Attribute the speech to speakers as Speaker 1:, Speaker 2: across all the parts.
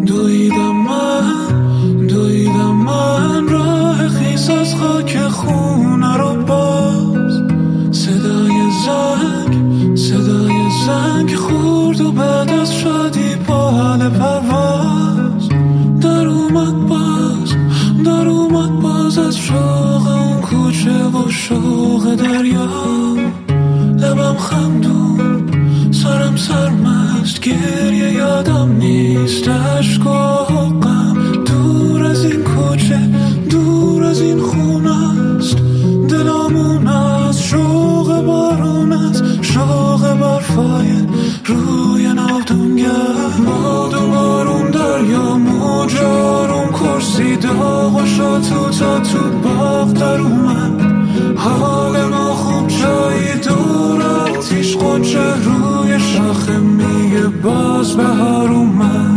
Speaker 1: دویدم من راه خیس از خاک خونه رو باز. صدای زنگ خورد و بعد از شادی با حال پرواز در اومد باز از شوق اون کوچه و شوق دریا. لبم خندون، سرم سرمست، گریه یادم نیست، عشق و غم. دور از این کوچه، دور از این خونه است، دلمون از شوق بارون است، شوق برفای روی ناودونگر. باد و بارون، دریا موج آروم، کرسی داغ و شاتو تا تو باغ در اومد. حال ما خوب، جایی دور آتیش، غنچه روی شاخه میگه باز بهار اومد.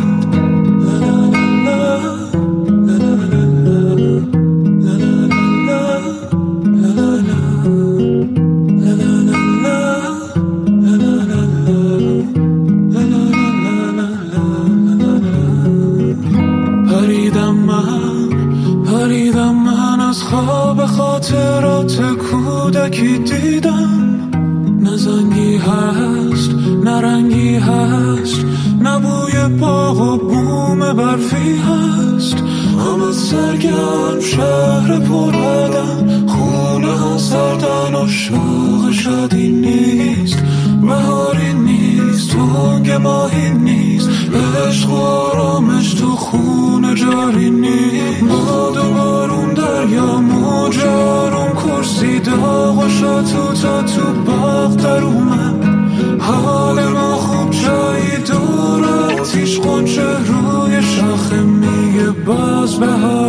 Speaker 1: پریدم من از خواب خاطرات کودکی، دیدم نه زنگی هست نه رنگی هست، نه بوی باغ و بوم برفی هست. همه سرگرم، شهر پر آدم، خونه ها سردن و شوق شادی نیست، بهاری نیست، تنگ ماهی نیست، عشق و آرامش تو خونه جاری نیست. باد و بارون، دریا موج آروم، کرسی داغ و شاتو تا تو باغ در اومد. حال ما خوب، جایی دور آتیش، غنچه روی شاخه میگه باز بهار